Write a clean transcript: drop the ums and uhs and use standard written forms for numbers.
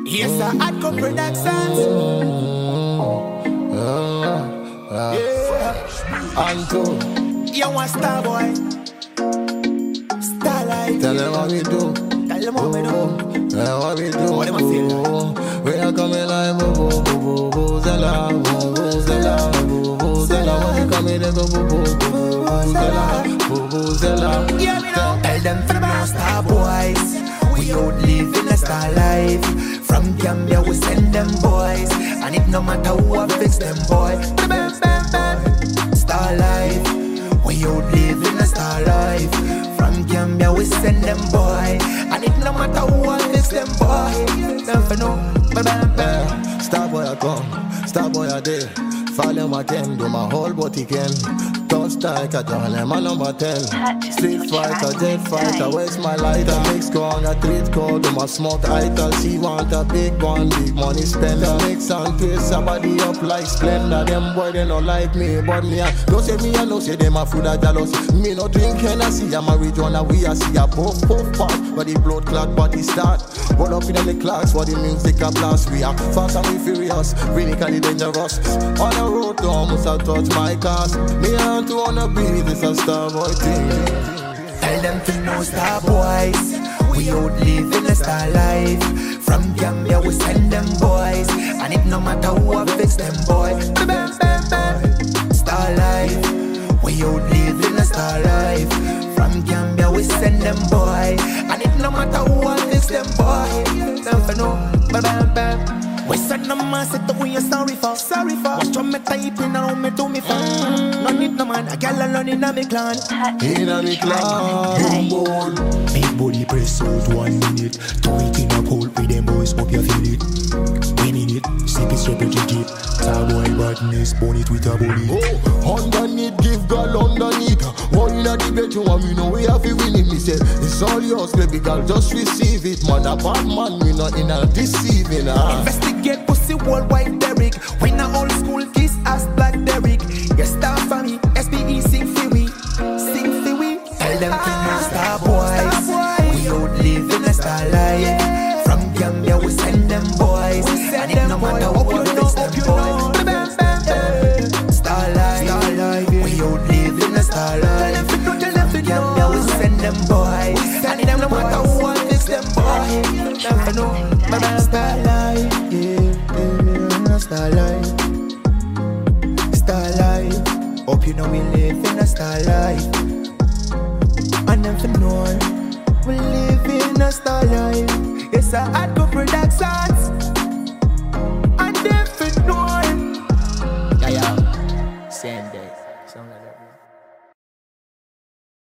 Yes, I had go productions. Yeah. Anto. You want star boy? Starlight. Tell them what we do. Tell them what we do. Tell what we do. What am I feeling? We are coming like boo boo boo zella, boo zella, boo zella. When we coming, they go boo zella, boo zella. Yeah, me know. Tell them for the star boys. We out living a star life. From Gambia we send them boys, and it no matter who I fix them boy. Star life. We out living a star life. From Gambia we send them boy, and it no matter who I fix them boy. Never know. Star boy I come, star boy I there. Follow my can, do my whole body can. Touch like a dollar, my number 10. Street fighter, jet fighter, waste my lighter. Mix corn, a treat cold, do my smoke ital. She want a big one, big money spender. Mix and twist, somebody up like Splendor. Them boy they don't like me, but me I don't say me, I don't say them a food a jealous. Me no drink Hennessy, I'm a marijuana, we a see a puff pop. But the blood clot body start. Roll up in the clocks, for the music a blast. We are fast and we furious, really dangerous. On the road to almost I touch my cars. Me and to wanna be this a star boy thing. Tell them to know star boys. We out living a star life. From Gambia we send them boys, and it no matter who I fix them boy. Star life. We out living a star life. From Gambia we send them boy, and it no matter who I fix them boy. Never know. We said no man said that we are sorry for. Watch from me type in around me to me fan. No need no man, a girl alone in a me clan. In a me clan. Big body press out 1 minute. Do it in a cold with them boys, hope you feel it. Winning it, sip it straight to it. Star boy badness, burn it with a bullet. Oh, underneath, give girl underneath. One in a debate, you want me know we have to win it. Me say, it's all yours, baby girl, just receive it. Man, a bad man, we not in a deceiving. Investigate pussy worldwide, Derek. We na old school kiss ass black Derek. Yes, star for me, SBE sing for we. Sing for we. Tell them to know star boys. We out living a star life. From Gambia we send them boys, and it no matter what you fix them boys. Star life. We out living a star life. From Gambia we send them boys, and it no matter who I fix them boys. Never know. Star life. Star life. Star life. Hope you know we live in a star life. And never know we live in a star life. It's a hardcore productions. And never know. Yeah. Same day. Something like that.